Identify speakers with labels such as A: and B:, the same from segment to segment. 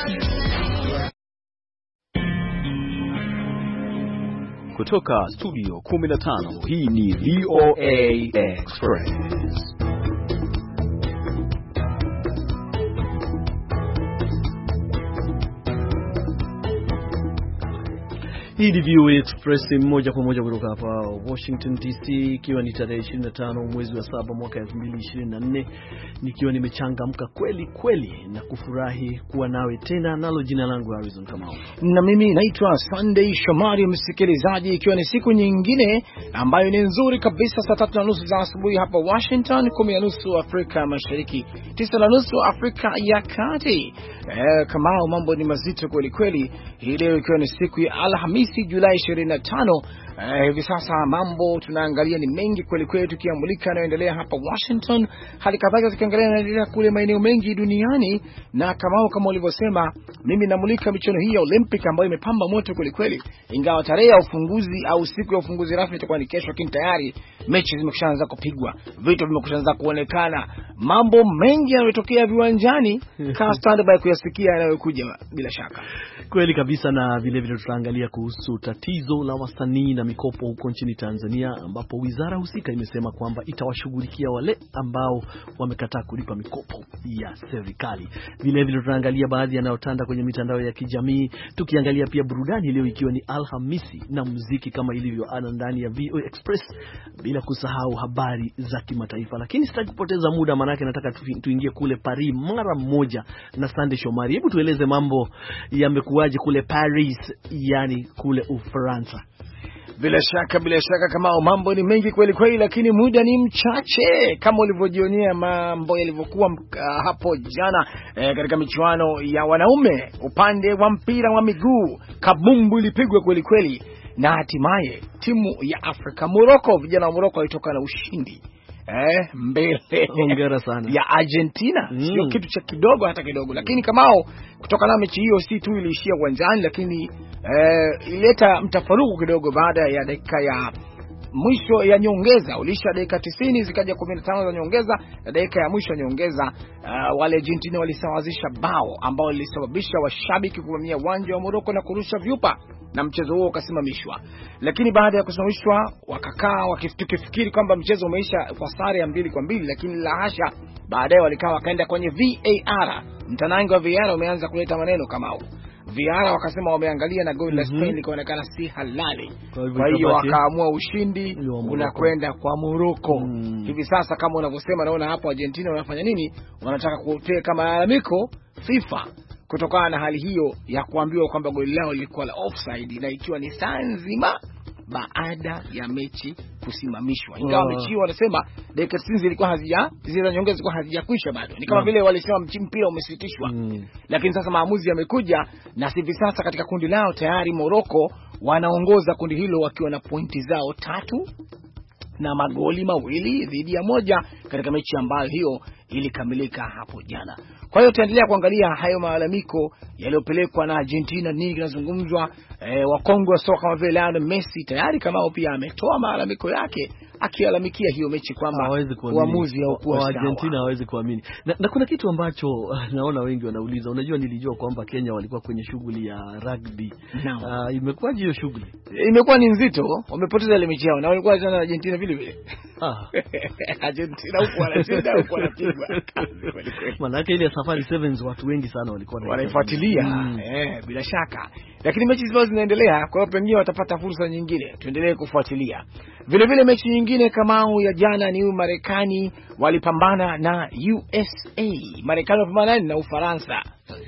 A: Kutoka studio 15, hii ni VOA Express. Hii ni VOA Express moja kwa moja kutoka hapa Washington DC, ikiwa ni tarehe 25 mwezi wa 7 mwaka 2024, nikiwa nimechangamka kweli kweli na kufurahi kuwa nawe tena, nalo jina langu Harrison Kamau.
B: Na mimi naitwa Sunday Shomari, msikilizaji, ikiwa ni siku nyingine ambayo ni nzuri kabisa, saa 3:30 za asubuhi hapa Washington, 10:30 Afrika Mashariki, 9:30 Afrika ya Kati. Kamau, mambo ni mazito kweli kweli. Hii leo ikiwa ni siku ya Alhamisi, Julai 25. Hivi sasa mambo tunaangalia ni mengi kweli kweli, tukiamulika yanayoendelea hapa Washington, hali kadhalika tukiangalia yanayoendelea kule maeneo mengi duniani. Na kama ulivyosema, mimi namulika michuano hii ya Olympic ambayo imepamba moto kweli kweli, ingawa tarehe ya ufunguzi au siku ya ufunguzi rasmi itakuwa ni kesho, lakini tayari mechi zimeshaanza kupigwa, vitu vimeshaanza kuonekana, mambo mengi yanayotokea viwanjani. Kaa standby kuyasikia yanayokuja bila shaka.
A: Kweli kabisa, na vile vile tutaangalia kuhusu tatizo la wasanii na mikopo huko nchini Tanzania, ambapo wizara husika imesema kwamba itawashughulikia wale ambao wamekataa kulipa mikopo ya serikali. Vile vile tutaangalia baadhi yanayotanda kwenye mitandao ya kijamii, tukiangalia pia burudani leo ikiwa ni Alhamisi na muziki kama ilivyo ana ndani ya VOA Express, bila kusahau habari za kimataifa. Lakini sitaki kupoteza muda, manake nataka tuingie kule Paris mara moja na Sunday Shomari. Hebu tueleze mambo yamekuwaje kule Paris, yani kule Ufaransa.
B: Bila shaka kama mambo ni mengi kweli kweli, lakini muda ni mchache. Kama ulivyojionea mambo yalivyokuwa hapo jana katika michuano ya wanaume upande wa mpira wa miguu, kabumbu ilipigwa kweli kweli, na hatimaye timu ya Afrika Morocco, vijana wa Morocco walitoka na ushindi mbele
A: hongera sana
B: ya Argentina. Sio kitu cha kidogo hata kidogo, lakini kamao kutoka na mechi hiyo si tu iliishia uwanjani, lakini ileta mtafaruku kidogo baada ya dakika ya mwisho ya nyongeza. Ulisha dakika 90 zikaja 15 za nyongeza, na dakika ya mwisho ya nyongeza wale Argentina walisawazisha bao ambao lilisababisha washabiki kuvamia uwanja wa Morocco na kurusha vyupa, na mchezo huo ukasimamishwa. Lakini baada ya kusimamishwa wakakaa wakifikiri kwamba mchezo umeisha kwa sare ya 2-2, lakini la hasha, baadaye walikaa wakaenda kwenye VAR. Mtanangi wa VAR umeanza kuleta maneno kama huu. VAR wakasema wameangalia na goli la Spain likaonekana si halali. Kwa hiyo wakaamua ushindi unakwenda kwa Morocco. Hivi sasa kama unavyosema, naona hapo Argentina wanafanya nini? Wanataka kupeleka malalamiko FIFA kutokana na hali hiyo ya kuambiwa kwamba goli lao lilikuwa la offside, na ikiwa ni saa nzima baada ya mechi kusimamishwa. Ingawa mechi hiyo wanasema dakika 90 zilikuwa zile nyongeza zilikuwa hazijakwisha bado. Ni kama vile walisema mpira umesitishwa. Lakini sasa maamuzi yamekuja, na hivi sasa katika kundi lao tayari Morocco wanaongoza kundi hilo wakiwa na pointi zao 3 na magoli 2 dhidi ya 1 katika mechi ambayo hiyo ilikamilika hapo jana. Kwa hiyo tutaendelea kuangalia hayo malalamiko yaliyopelekwa na Argentina, nini kinazungumzwa. Wakongwe wa soka kama vile Lionel Messi tayari kama pia ametoa malalamiko yake akilalamikia hiyo mechi kwamba uamuzi haukuwa sawa.
A: Argentina hawezi kuamini. Na kuna kitu ambacho naona wengi wanauliza. Unajua, nilijua kwamba Kenya walikuwa kwenye shughuli ya rugby. Imekuwaje hiyo shughuli?
B: Imekuwa ni nzito, wamepoteza ile mechi yao, na walikuwa tena Argentina vile vile. Argentina huko wanashinda huko wanapigwa.
A: Maana yake ile Safari Sevens watu wengi sana walikuwa
B: wanaifuatilia. Bila shaka. Lakini mechi hizo zinaendelea, kwa hiyo pengine watapata fursa nyingine. Tuendelee kufuatilia. Vile vile mechi nyingine kama ya jana ni Marekani walipambana na USA. Marekani walipambana na Ufaransa.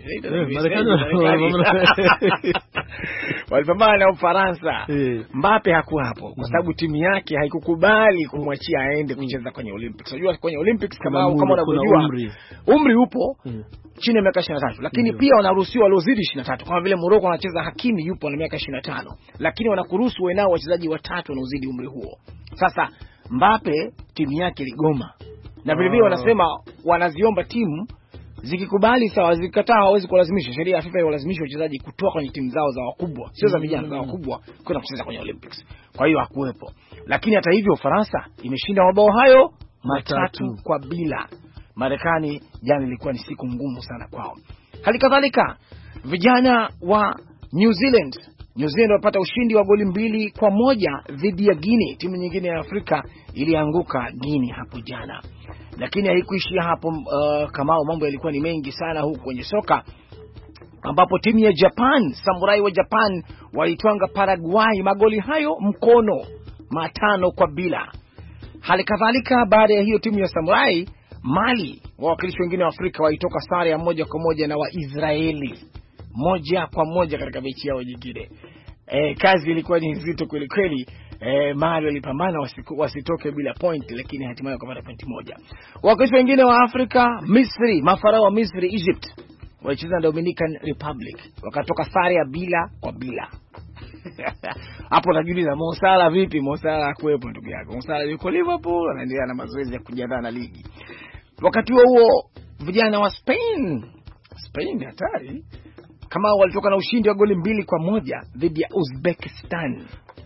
B: Walipambana na Ufaransa. Mbappe hakuwa hapo kwa sababu timu yake haikukubali kumwachia aende kucheza kwenye Olympics. Unajua kwenye Olympics kama unavyojua umri upo chini ya miaka 23, lakini pia wanaruhusiwa waliozidi 23. Kama vile Morocco wanacheza Hakimi yupo na miaka 25, lakini wanakuruhusu wenao wachezaji watatu wanaozidi umri huo. Sasa Mbappe timu yake ligoma, na vile vile wanasema wanaziomba timu zikikubali sawa, zikataa hawezi kulazimisha. Sheria ya FIFA inalazimisha wachezaji kutoka kwenye timu zao za wakubwa, sio za vijana, za wakubwa kwenda kucheza kwenye Olympics. Kwa hiyo hakuwepo. Lakini hata hivyo Ufaransa imeshinda mabao hayo 3-0. Marekani jana ilikuwa ni siku ngumu sana kwao. Halikadhalika vijana wa New Zealand wapata ushindi wa goli 2-1 dhidi ya Guinea. Timu nyingine ya Afrika ilianguka Guinea hapo jana. Lakini haikuishia hapo, kama mambo yalikuwa ni mengi sana huko kwenye soka, ambapo timu ya Japan, Samurai wa Japan walitwanga Paraguay magoli hayo mkono 5-0. Halikadhalika baada ya hiyo timu ya Samurai, Mali, wawakilishi wengine wa Afrika, walitoka sare ya 1-1 na Waisraeli 1-1 katika mechi yao nyingine. Kazi ilikuwa ni nzito kweli kweli. Mali walipambana wasitoke bila point, lakini hatimaye wakapata point moja. Wawakilishi wengine wa Afrika, Misri, mafarao wa Misri, Egypt, walicheza na Dominican Republic, wakatoka sare ya 0-0. Hapo najiuliza Mo Salah vipi? Mo Salah hakuepo ndugu yako. Mo Salah yuko Liverpool anaendelea na mazoezi ya kujiandaa na ligi. Wakati huo vijana wa Spain hatari, kama walitoka na ushindi wa goli 2-1 dhidi ya Uzbekistan.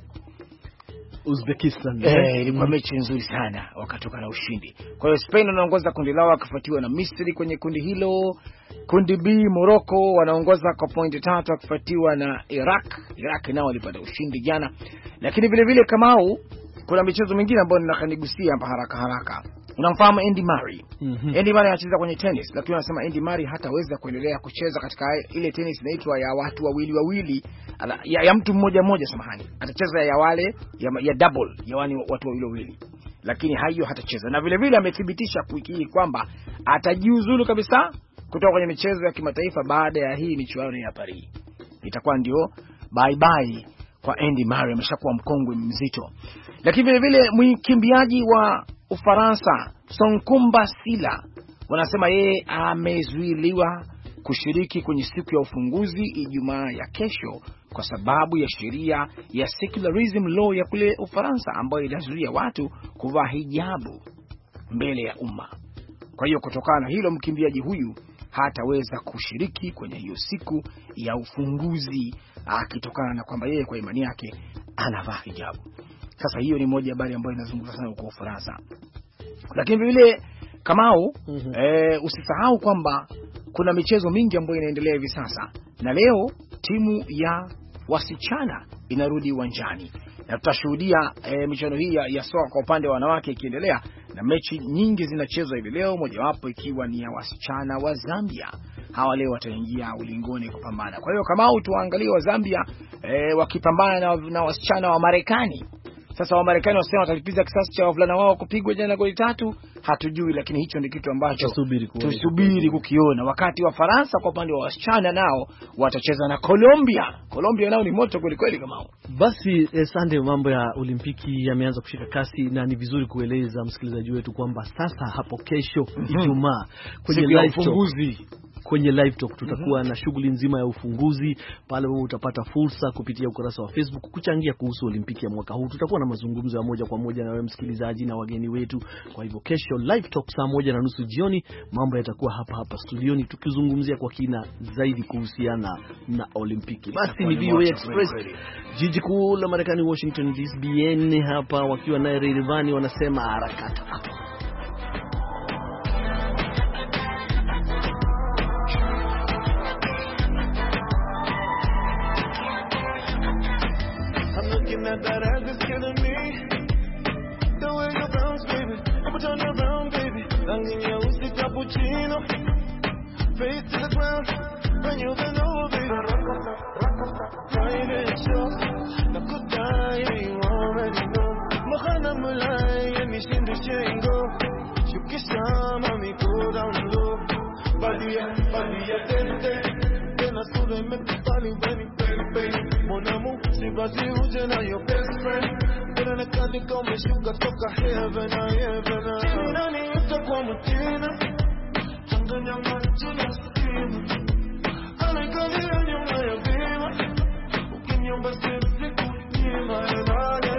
B: Ilikuwa mechi nzuri sana, wakatoka na ushindi. Kwa hiyo Spain wanaongoza kundi lao, wakifuatiwa na Misri kwenye kundi hilo. Kundi B, Morocco wanaongoza kwa pointi 3, wakifuatiwa na Iraq nao walipata ushindi jana. Lakini vile vile Kamau, kuna michezo mingine ambayo ninakanigusia hapa haraka. Unamfahamu Andy Murray? Andy Murray anacheza kwenye tennis, lakini wanasema Andy Murray hataweza kuendelea kucheza katika ile tennis inaitwa ya watu wawili, ya mtu mmoja samahani. Atacheza ya wale ya double, ya watu wawili. Lakini hayo hatacheza. Na vile vile amethibitisha wiki hii kwamba atajiuzulu kabisa kutoka kwenye michezo ya kimataifa baada ya hii michuano ya Paris. Itakuwa ndio bye bye kwa Andy Murray, ameshakuwa mkongwe mzito. Lakini vile vile mkimbiaji wa Ufaransa Sonkumba Sila, wanasema yeye amezuiliwa kushiriki kwenye siku ya ufunguzi Ijumaa ya kesho kwa sababu ya sheria ya secularism law ya kule Ufaransa ambayo inazuia watu kuvaa hijabu mbele ya umma. Kwa hiyo kutokana na hilo, mkimbiaji huyu hataweza kushiriki kwenye hiyo siku ya ufunguzi, akitokana na kwamba yeye kwa imani yake anavaa hijabu. Sasa hiyo ni moja habari ambayo inazungumza sana huko Ufaransa. Lakini vile Kamau, usisahau kwamba kuna michezo mingi ambayo inaendelea hivi sasa, na leo timu ya wasichana inarudi uwanjani na tutashuhudia michuano hii ya soka kwa upande wa wanawake ikiendelea, na mechi nyingi zinachezwa hivi leo, mojawapo ikiwa ni ya wasichana wa Zambia. Hawa leo wataingia ulingoni kupambana. Kwa hiyo Kamau, tuangalie wa Zambia wakipambana na wasichana wa Marekani. Sasa wa Marekani wasema watalipiza kisasi cha wavulana wao kupigwa jana goli 3, hatujui, lakini hicho ni kitu ambacho tusubiri kukiona. Wakati wa Faransa kwa upande wa wasichana nao watacheza na Colombia. Colombia nao ni moto kweli kweli Kamau.
A: Basi Sunday, mambo ya Olimpiki yameanza kushika kasi, na ni vizuri kueleza msikilizaji wetu kwamba sasa hapo kesho Ijumaa kwenye live talk tutakuwa na shughuli nzima ya ufunguzi. Pale wewe utapata fursa kupitia ukurasa wa Facebook kuchangia kuhusu Olimpiki ya mwaka huu. Tutakuwa na mazungumzo ya moja kwa moja na wewe msikilizaji na wageni wetu. Kwa hivyo kesho live talk saa 1:30 jioni, mambo yatakuwa hapa studioni tukizungumzia kwa kina zaidi kuhusiana na Olimpiki. Basi ni VOA Express, jiji kuu la Marekani Washington DC, BN hapa wakiwa na Rivani wanasema harakata.
C: That ass is killing me. The way you bounce, baby. I'ma turn you around, baby. Langing your usi cappuccino. Face to the ground. When you bend over, baby. Private show. Nakudai, you already know. Makhana mulai, and me shindu chengo. Shukisha, mami, go down low. Badia, tente. Then I saw them make the body, baby. Mon amour, c'est vas-y où j'ai na your best friend. Pero na kani kome shuka toka heaven. China ni yuta kwa mutina. Changa nyama china stima. Anakali ya nyuma ya bima. Ukinyomba sisi kunyima ebane.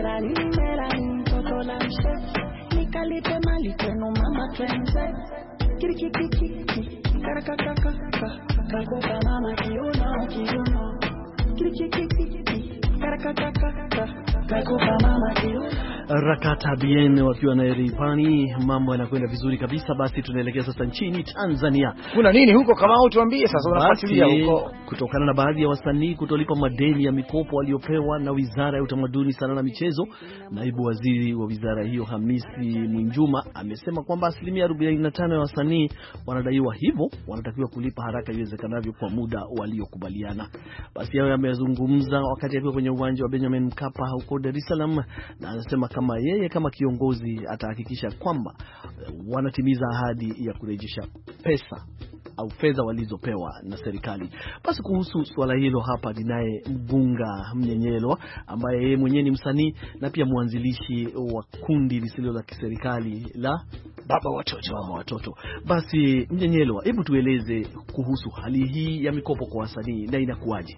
D: Melanin, toto la mchef. Nikalipe mali kwenu mama twenze.
A: Rakata Bien wakiwa na Eripani, mambo yanakwenda vizuri kabisa. Basi tunaelekea sasa nchini Tanzania.
B: Kuna nini huko kama tuambie sasa, unafuatilia huko?
A: Kutokana na baadhi ya wasanii kutolipa madeni ya mikopo waliopewa na Wizara ya Utamaduni, Sanaa na Michezo, naibu waziri wa wizara hiyo Hamisi Mwinjuma amesema kwamba 45% ya wasanii wanadaiwa, hivyo wanatakiwa kulipa haraka iwezekanavyo kwa muda waliokubaliana. Basi yao yamezungumza wakati akiwa kwenye uwanja wa Benjamin Mkapa huko Dar es Salaam, na anasema kama yeye kama kiongozi atahakikisha kwamba wanatimiza ahadi ya kurejesha pesa au fedha walizopewa na serikali. Basi kuhusu swala hilo hapa ninaye Mgunga Mnyenyelwa ambaye yeye mwenyewe ni msanii na pia mwanzilishi wa kundi lisilo la kiserikali la Baba Watoto. Basi Mnyenyelwa, hebu tueleze kuhusu hali hii ya mikopo kwa wasanii na inakuwaje?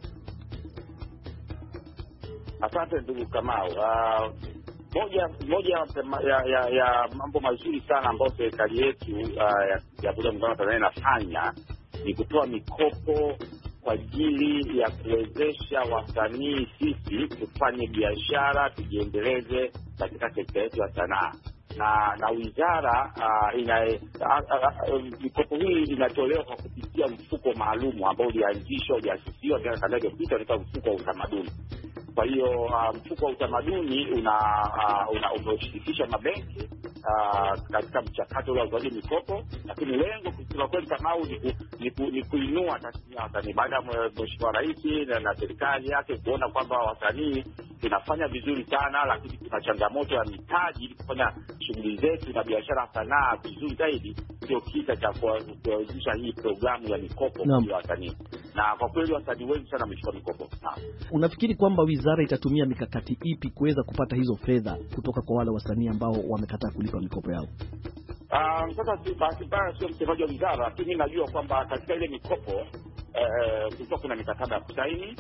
D: Asante ndugu Kamau. Moja ya mambo mazuri sana ambayo serikali yetu ya Jamhuri ya Muungano wa Tanzania inafanya ni kutoa mikopo kwa ajili ya kuwezesha wasanii sisi tufanye biashara, tujiendeleze katika sekta yetu ya sanaa. Na wizara mikopo hii inatolewa kwa kupitia mfuko maalum ambao ulianzishwa uliasisiwa miaka kadhaa iliyopita, unaitwa mfuko wa utamaduni. Kwa hiyo mfuko wa utamaduni unashirikisha mabenki katika mchakato wa utoaji mikopo, lakini lengo kwa kweli kama ni kuinua tasnia ya wasanii. Baada ya Mheshimiwa Rais na serikali yake kuona kwamba wasanii tunafanya vizuri sana, lakini kuna changamoto ya mitaji ili kufanya shughuli zetu na biashara sanaa vizuri zaidi, ndio kisa cha kuanzisha hii programu ya mikopo kwa wasanii. Na kwa kweli wasanii wengi sana wamechukua mikopo.
A: Unafikiri kwamba wizara itatumia mikakati ipi kuweza kupata hizo fedha kutoka kwa wale wasanii ambao wamekataa kulipa mikopo yao?
D: Sasa bahati mbaya sio msemaji wa wizara, lakini najua kwamba katika ile mikopo kulikuwa kuna mikataba ya kusaini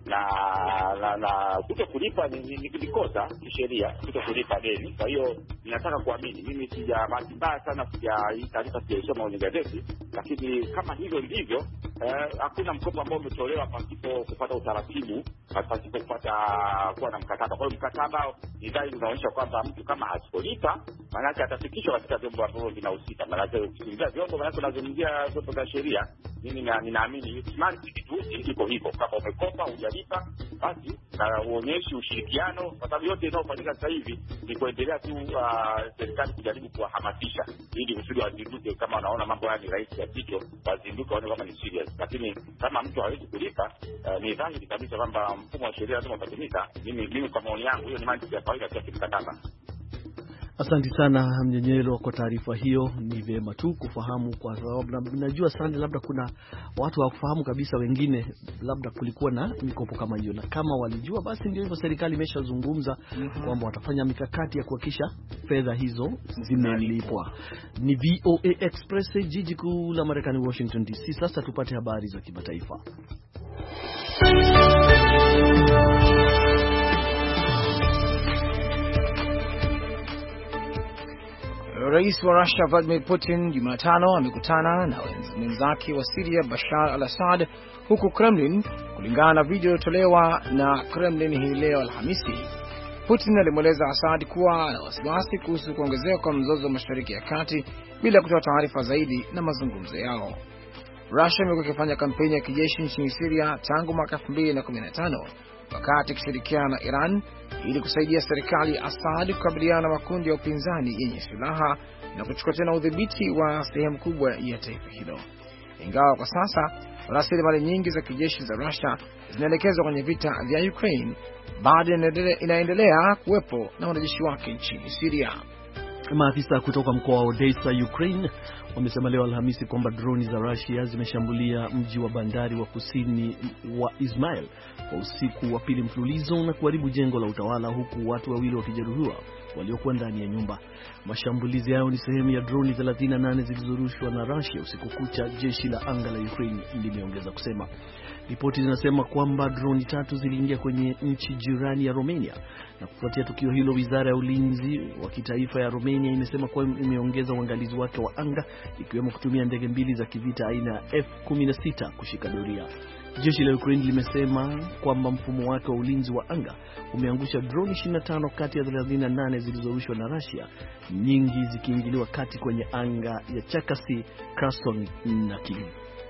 D: na kuto kulipa ni kosa kisheria, kuto kulipa deni. Kwa hiyo ninataka kuamini, mimi bahati mbaya sana hii taarifa sijaisoma kwenye gazeti, lakini kama hivyo ndivyo, hakuna mkopo ambao umetolewa pasipo kupata utaratibu, pasipo kupata kuwa na mkataba. Kwa hiyo mkataba ni dhahiri unaonyesha kwamba mtu kama hasipolipa maana yake atafikishwa katika vyombo ambavyo vinahusika. Maana yake ukizungumzia vyombo, maana yake unazungumzia vyombo vya sheria. Mimi ninaamini smart kitu iko hivyo, kama umekopa hujalipa basi uonyeshi ushirikiano, kwa sababu yote inayofanyika sasa hivi ni kuendelea tu serikali kujaribu kuwahamasisha ili kusudi wazinduke. Kama wanaona mambo haya ni rahisi ya kicho, wazinduke waone kama ni serious. Lakini kama mtu hawezi kulipa, ni dhahiri kabisa kwamba mfumo wa sheria lazima utatumika. Mimi kwa maoni yangu hiyo ni mantiki ya kawaida kwa kimkataba.
A: Asante sana Mnyenyelwa kwa taarifa hiyo. Ni vema tu kufahamu, kwa sababu najua sana labda kuna watu hawafahamu kabisa, wengine labda kulikuwa na mikopo kama hiyo, na kama walijua basi ndio hivyo, serikali imeshazungumza kwamba watafanya mikakati ya kuhakikisha fedha hizo zimelipwa. Ni VOA Express, jiji kuu la Marekani, Washington DC. Sasa tupate habari za kimataifa.
B: Rais wa Russia Vladimir Putin Jumatano amekutana na mwenzake wa Syria Bashar al-Assad huko Kremlin, kulingana na video iliyotolewa na Kremlin hii leo Alhamisi. Putin alimweleza Assad kuwa ana wasiwasi kuhusu kuongezeka kwa mzozo wa Mashariki ya Kati bila kutoa taarifa zaidi na mazungumzo yao. Russia imekuwa ikifanya kampeni ya kijeshi nchini Syria tangu mwaka 2015 wakati ikishirikiana na Iran ili kusaidia serikali ya Assad kukabiliana na makundi ya upinzani yenye silaha na kuchukua tena udhibiti wa sehemu kubwa ya taifa hilo. Ingawa kwa sasa rasilimali nyingi za kijeshi za Russia zinaelekezwa kwenye vita vya Ukraine, bado inaendelea kuwepo na wanajeshi wake nchini Syria.
A: Maafisa kutoka mkoa wa Odessa, Ukraine, wamesema leo Alhamisi kwamba droni za Russia zimeshambulia mji wa bandari wa kusini wa Izmail kwa usiku wa pili mfululizo na kuharibu jengo la utawala, huku watu wawili wakijeruhiwa. waliokuwa ndani ya nyumba. Mashambulizi hayo ni sehemu ya droni 38 zilizorushwa na Russia usiku kucha, jeshi la anga la Ukraine limeongeza kusema. Ripoti zinasema kwamba droni 3 ziliingia kwenye nchi jirani ya Romania, na kufuatia tukio hilo, wizara ya ulinzi wa kitaifa ya Romania imesema kuwa imeongeza uangalizi wake wa anga, ikiwemo kutumia ndege 2 za kivita aina ya F-16 kushika doria. Jeshi la Ukraine limesema kwamba mfumo wake wa ulinzi wa anga umeangusha droni 25 kati ya 38 zilizorushwa na Russia, nyingi zikiingiliwa kati kwenye anga ya Cherkasy, Kherson na Kyiv.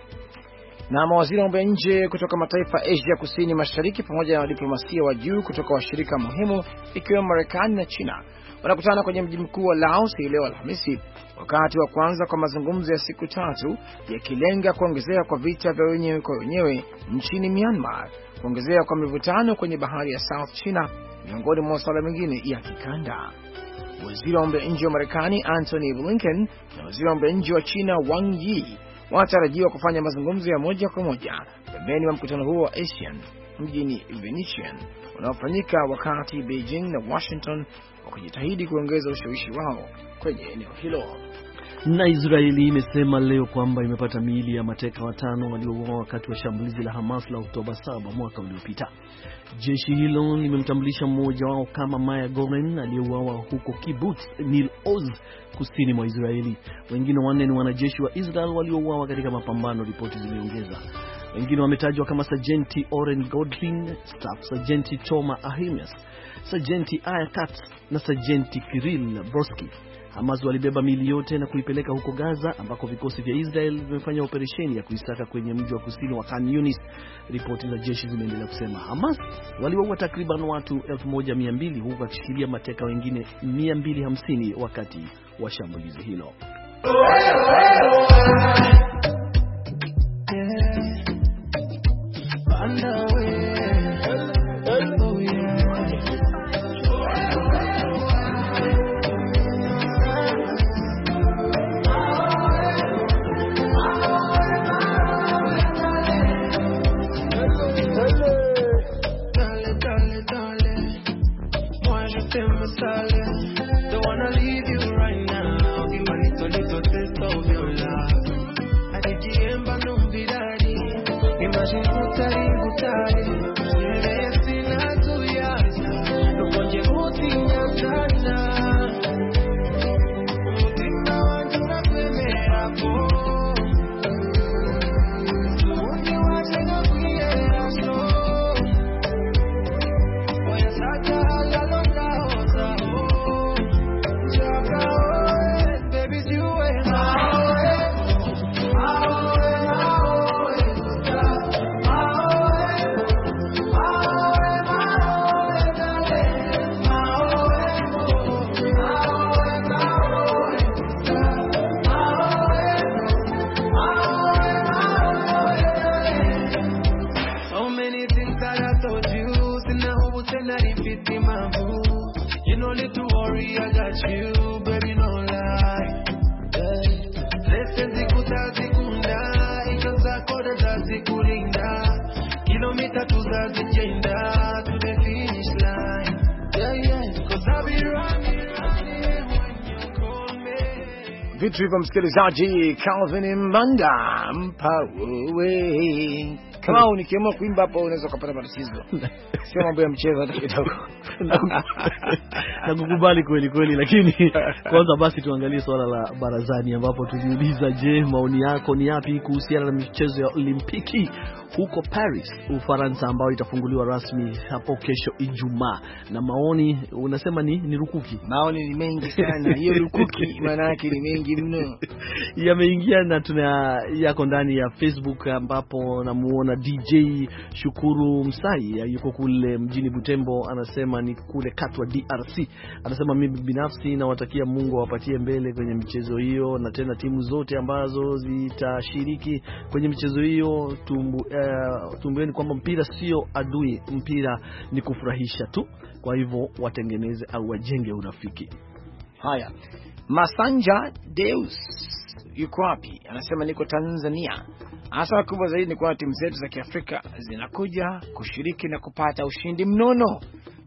B: Na mawaziri wa mambo ya nje kutoka mataifa Asia Kusini Mashariki pamoja na wadiplomasia wa juu kutoka washirika muhimu ikiwemo Marekani na China wanakutana kwenye mji mkuu wa Laos leo Alhamisi, wakati wa kwanza kwa mazungumzo ya siku 3 yakilenga kuongezeka kwa vita vya wenyewe kwa wenyewe nchini Myanmar, kuongezeka kwa mivutano kwenye bahari ya South China, miongoni mwa masuala mengine ya kikanda. Waziri wa mambo ya nje wa Marekani Antony Blinken na waziri wa mambo ya nje wa China Wang Yi wanatarajiwa kufanya mazungumzo ya moja kwa moja pembeni wa mkutano huo wa ASEAN mjini Venetian unaofanyika wakati Beijing na Washington wakijitahidi kuongeza ushawishi wao kwenye eneo hilo.
A: Na Israeli imesema leo kwamba imepata miili ya mateka 5 waliouawa wakati wa shambulizi la Hamas la Oktoba 7 mwaka uliopita. Jeshi hilo limemtambulisha mmoja wao kama Maya Goren aliyeuawa huko Kibbutz Nir Oz kusini mwa Israeli. Wengine 4 ni wanajeshi wa Israel waliouawa katika mapambano, ripoti zimeongeza. Wengine wametajwa kama Sergeant Oren Godlin, Staff Sergeant Toma Ahimes, Sergeant Aya Katz na Sergeant Kirill Brodsky. Hamas walibeba miili yote na kuipeleka huko Gaza, ambako vikosi vya Israel vimefanya operesheni ya kuisaka kwenye mji wa kusini wa Khan Yunis. Ripoti za jeshi zimeendelea kusema Hamas waliwaua takriban watu 1200 huku wakishikilia mateka wengine 250 wakati wa shambulizi hilo.
B: Vitu hivyo msikilizaji, Calvin Mbanda mpawe. Kama unikiamua kuimba hapo unaweza kupata matatizo. Sio mambo ya mchezo hata kidogo.
A: Na kukubali kweli kweli, lakini kwanza basi tuangalie swala la barazani, ambapo tuliuliza, je, maoni yako ni yapi kuhusiana na michezo ya Olimpiki huko Paris, Ufaransa, ambayo itafunguliwa rasmi hapo kesho Ijumaa? Na maoni unasema ni rukuki.
B: Maoni ni mengi sana. Hiyo rukuki maana yake ni mengi mno.
A: Yameingia na yako ndani ya Facebook, ambapo namuona DJ Shukuru Msai yuko kule mjini Butembo, anasema ni kule Katwa DRC. Anasema mimi binafsi nawatakia Mungu awapatie mbele kwenye michezo hiyo, na tena timu zote ambazo zitashiriki kwenye michezo hiyo tumbueni kwamba mpira sio adui, mpira ni kufurahisha tu. Kwa hivyo watengeneze au wajenge urafiki.
B: Haya, Masanja Deus yuko wapi? Anasema niko Tanzania. Hasa kubwa zaidi ni kwa timu zetu za Kiafrika zinakuja kushiriki na kupata ushindi mnono.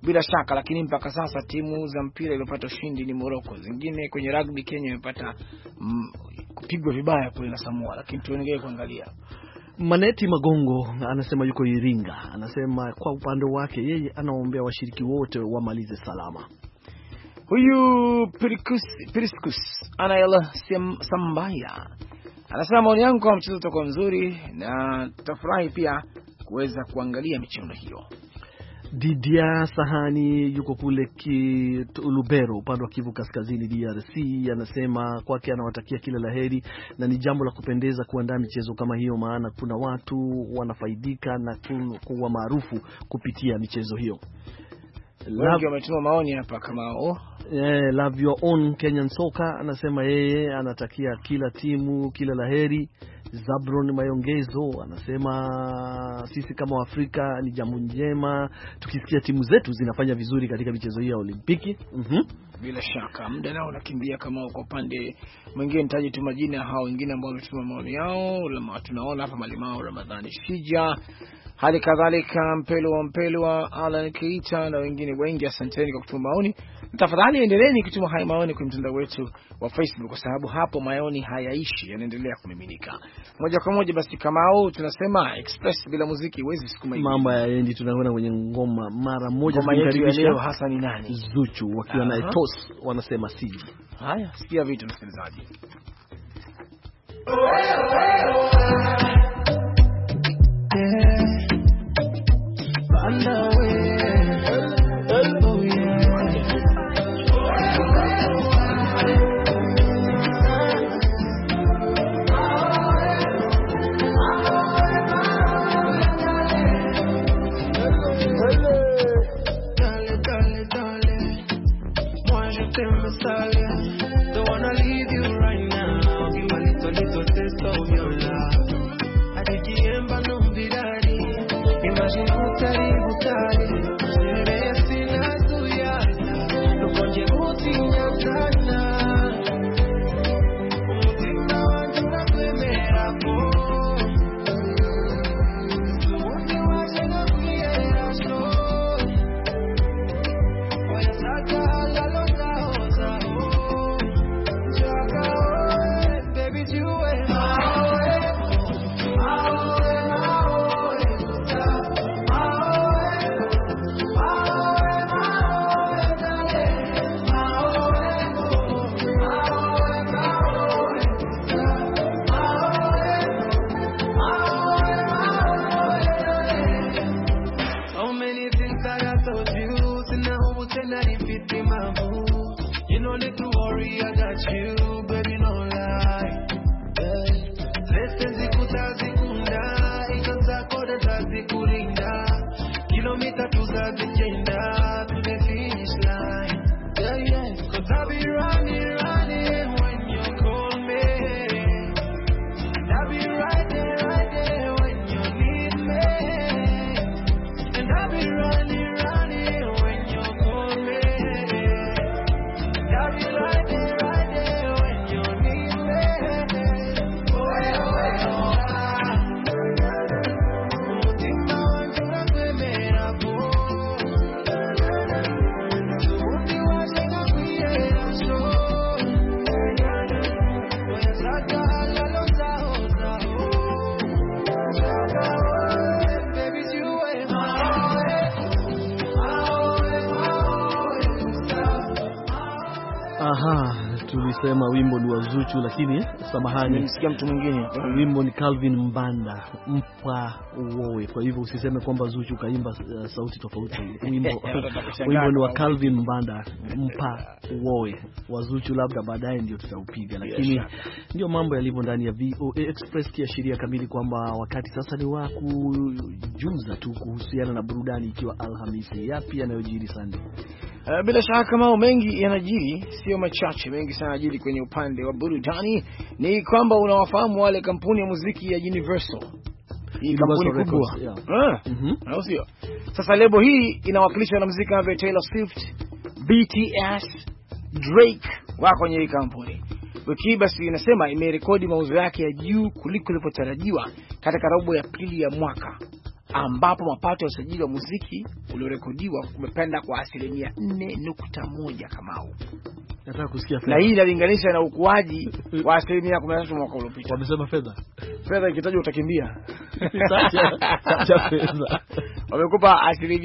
B: bila shaka. Lakini mpaka sasa timu za mpira iliyopata ushindi ni Morocco, zingine kwenye rugby Kenya imepata kupigwa vibaya kule na Samoa, lakini tuendelee kuangalia.
A: Maneti Magongo anasema yuko Iringa, anasema kwa upande wake yeye anaombea washiriki wote wamalize salama.
B: Huyu Priscus Anaela Sambaya anasema maoni yangu kwa mchezo utakuwa mzuri na tutafurahi pia kuweza kuangalia michezo hiyo.
A: Didia Sahani yuko kule Lubero upande wa Kivu Kaskazini DRC, anasema kwake anawatakia kila laheri na ni jambo la kupendeza kuandaa michezo kama hiyo, maana kuna watu wanafaidika na kuwa maarufu kupitia michezo hiyo.
B: Wengi wametuma maoni hapa kama
A: Love Your Own Kenyan Soccer anasema yeye anatakia kila timu kila laheri. Zabron Mayongezo anasema sisi kama Afrika ni jambo njema tukisikia timu zetu zinafanya vizuri katika michezo hii ya Olimpiki.
B: Bila shaka muda nao unakimbia. Kama uko upande mwingine nitaje tu majina hao wengine ambao wametuma maoni yao. Tunaona hapa Malimao Ramadhani Shija, hali kadhalika Mpelwa Alan Keita na wengine wengi. Asanteni kwa kutuma maoni. Tafadhali endeleeni kutuma haya maoni kwenye mtandao wetu wa Facebook kwa sababu hapo maoni hayaishi, yanaendelea kumiminika. Moja kwa moja basi Kamau, tunasema express bila muziki huwezi sukuma hivi.
A: Mambo yaendi, tunaona kwenye ngoma mara moja
B: kumkaribisha leo hasa ni nani?
A: Zuchu wakiwa na Etos wanasema siji.
B: Haya, sikia vitu msikilizaji.
A: Tulisema wimbo ni wa Zuchu, lakini samahani,
B: nimesikia mtu mwingine.
A: Wimbo ni Calvin Mbanda, Mpa Uoe. Kwa hivyo usiseme kwamba Zuchu kaimba sauti tofauti. Wimbo ni wa Calvin Mbanda, Mpa Uoe. Wa Zuchu labda baadaye ndio tutaupiga, lakini ndio mambo yalivyo ndani ya VOA Express, kiashiria kamili kwamba wakati sasa ni wa kujuza tu kuhusiana na burudani, ikiwa Alhamisi. Yapi yanayojiri Sunday?
B: Bila shaka kama mengi yanajiri, sio machache, mengi sana yanajiri kwenye upande wa burudani. Ni kwamba unawafahamu wale kampuni ya muziki ya Universal. Hii kampuni kubwa. Au sio? Sasa lebo hii inawakilisha na muziki kama Taylor Swift, BTS, Drake wako kwenye hii kampuni. Wiki basi inasema imerekodi mauzo yake ya juu kuliko ilivyotarajiwa katika robo ya pili ya mwaka ambapo mapato ya usajili wa muziki uliorekodiwa kumepanda kwa 4.1 Kamau.
A: Nataka kusikia
B: fedha. Na hii inalinganisha na ukuaji wa 13% mwaka uliopita.
A: Wamesema
B: fedha ikitajwa utakimbia.
A: Sacha fedha.
B: Wamekupa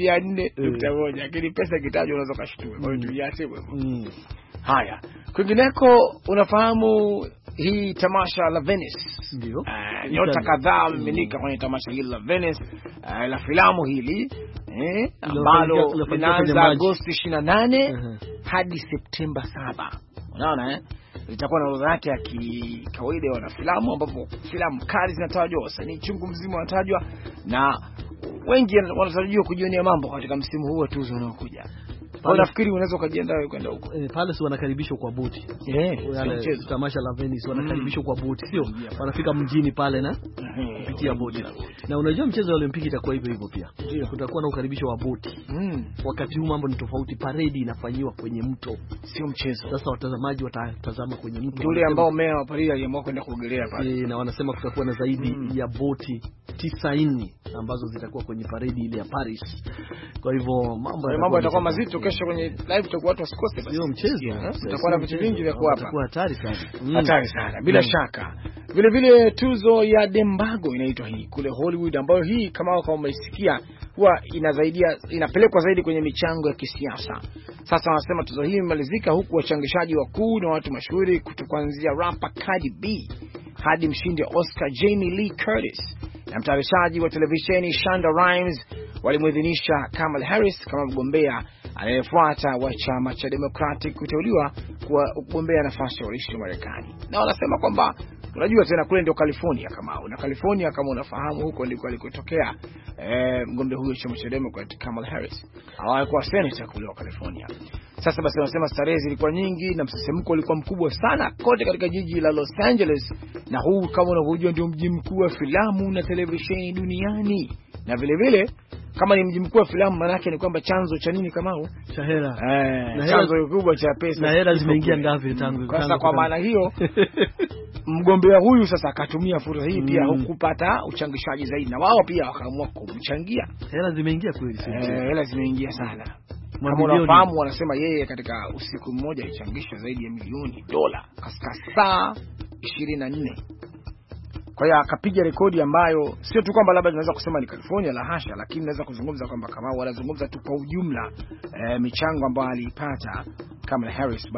B: 4.1 lakini pesa ikitajwa unaweza kushtuka. Kwa hiyo tuiache hivyo. Haya, kwingineko unafahamu hii tamasha la Venice.
A: Ndio.
B: Nyota kadhaa wameminika kwenye tamasha hili la Venice la filamu hili ambalo linaanza Agosti 28 hadi Septemba 7. Unaona litakuwa na orodha yake ya kawaida wana filamu ambapo filamu kali zinatajwa, wasanii chungu mzima wanatajwa na wengi wanatarajiwa kujionea mambo katika msimu huu wa tuzo unaokuja. Kwa nafikiri unaweza kujiandaa kwenda huko.
A: Pale si wanakaribishwa kwa boti. Tamasha la Venice wanakaribishwa kwa boti, sio? Wanafika mjini pale na kupitia boti. Na unajua mchezo wa Olimpiki itakuwa hivyo hivyo pia. Kutakuwa na ukaribisho wa boti. Wakati huu mambo ni tofauti, parade inafanywa kwenye mto,
B: sio mchezo.
A: Sasa watazamaji watatazama kwenye mto.
B: Yule ambao meya wa Paris aliamua kwenda kuogelea pale.
A: Na wanasema kutakuwa na zaidi ya boti 90 ambazo zitakuwa kwenye parade ile ya Paris. Kwa hivyo
B: mambo yatakuwa mazito. Kesho kwenye live tutakuwa watu wasikose basi.
A: Sio mchezo.
B: Tutakuwa na vitu vingi vya kuapa.
A: Itakuwa hatari sana.
B: Hatari sana bila shaka. Vile vile tuzo ya Dembago inaitwa hii kule Hollywood, ambayo hii kama umeisikia huwa inapelekwa zaidi kwenye michango ya kisiasa. Sasa wanasema tuzo hii imemalizika huku wachangishaji wakuu na watu mashuhuri kuanzia rapper Cardi B hadi mshindi wa Oscar Jamie Lee Curtis na mtayarishaji wa televisheni Shonda Rhimes walimuidhinisha Kamala Harris kama mgombea anayefuata wa chama cha Democratic kuteuliwa kuwa mgombea nafasi ya urais wa Marekani. Na wanasema kwamba unajua tena kule ndio California na California kama unafahamu huko ndiko alikotokea mgombea huyo chama cha Democrat Kamala Harris. Alikuwa senator kule wa California. Sasa basi wanasema starehe zilikuwa nyingi na msisimko ulikuwa mkubwa sana kote katika jiji la Los Angeles, na huu kama unavyojua ndio mji mkuu wa filamu na televisheni duniani. Na vile vile kama ni mji mkuu wa filamu maana yake ni kwamba chanzo cha nini Kamau?
A: Cha hela.
B: Na chanzo kikubwa cha pesa.
A: Na hela zimeingia ngapi tangu?
B: Sasa kwa maana hiyo mgombea huyu sasa akatumia fursa hii pia kupata uchangishaji zaidi, na wao pia wakaamua kumchangia.
A: Hela zimeingia kweli sasa.
B: Hela zimeingia sana. Kama unafahamu wanasema yeye katika usiku mmoja alichangisha zaidi ya milioni dola katika saa 24. Kwa hiyo akapiga rekodi ambayo sio tu kwamba labda tunaweza kusema ni California, la hasha, lakini naweza kuzungumza kwamba kama wanazungumza tu kwa ujumla michango ambayo alipata Kamala Harris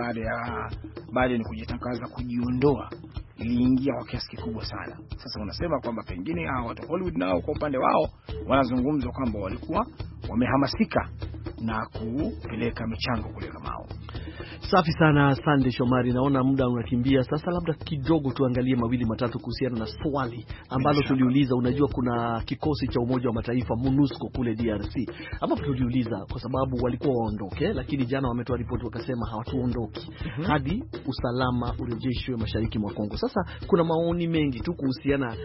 B: baada ya kujitangaza kujiondoa iliingia kwa kiasi kikubwa sana. Sasa wanasema kwamba pengine hao watu Hollywood nao kwa upande wao wanazungumza kwamba walikuwa wamehamasika na kupeleka michango kule Kamau.
A: Safi sana, Sunday Shomari, naona muda unakimbia. Sasa labda kidogo tuangalie mawili matatu kuhusiana na swali ambalo tuliuliza. Unajua kuna kikosi cha Umoja wa Mataifa MONUSCO kule DRC, ambapo tuliuliza kwa sababu walikuwa waondoke, lakini jana wametoa ripoti wakasema hawatuondoki hadi usalama urejeshwe mashariki mwa Kongo. Sasa kuna maoni mengi tu kuhusiana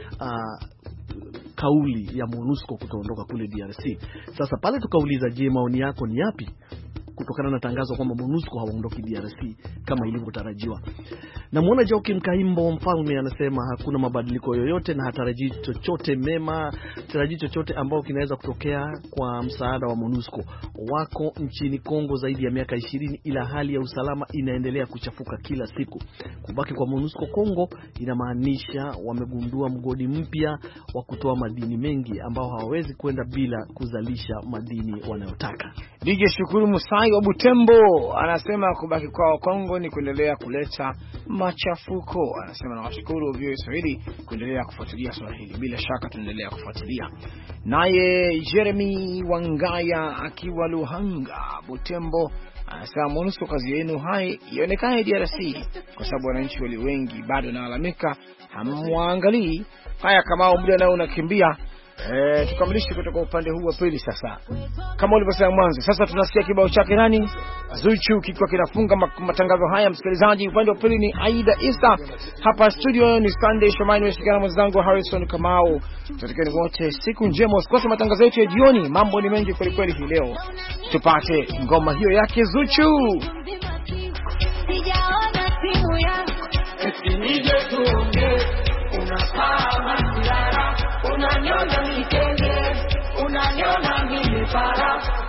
A: kauli ya MONUSCO kutoondoka kule DRC. Sasa pale tukauliza, je, maoni yako ni yapi kutokana na tangazo kwamba MONUSCO hawaondoki DRC kama ilivyotarajiwa? Na muona Joakim Kaimbo Mfalme anasema hakuna mabadiliko yoyote na hatarajii chochote mema, hatarajii chochote ambao kinaweza kutokea kwa msaada wa MONUSCO. Wako nchini Kongo zaidi ya miaka 20 ila hali ya usalama inaendelea kuchafuka kila siku. Kubaki kwa MONUSCO Kongo inamaanisha wamegundua mgodi mpya wa kutoa madini mengi ambao hawawezi kwenda bila kuzalisha madini wanayotaka.
B: DJ Shukuru Musai wa Butembo anasema kubaki kwa Kongo ni kuendelea kuleta machafuko. Anasema na washukuru VOA Swahili kuendelea kufuatilia swala hili. Bila shaka tunaendelea kufuatilia. Naye Jeremy Wangaya akiwa Luhanga Butembo anasema MONUSCO kazi yenu hai ionekane DRC kwa sababu wananchi wali wengi bado nalalamika hamwangalii. Haya kama muda nao unakimbia, tukamilishe kutoka upande huu wa pili sasa. Kama ulivyosema mwanzo, sasa tunasikia kibao chake nani? Zuchu kikiwa kinafunga matangazo haya. Msikilizaji, upande wa pili ni Aida Isa. Hapa studio ni Sunday Shomani na mwenzangu Harrison Kamau. Tutakieni wote siku njema. Usikose matangazo yetu ya jioni. Mambo ni mengi kweli kweli hii leo. Tupate ngoma hiyo yake Zuchu.
E: Sijaona simu yako. Nije tuongee. Unafahamu unanyonga mitenge, para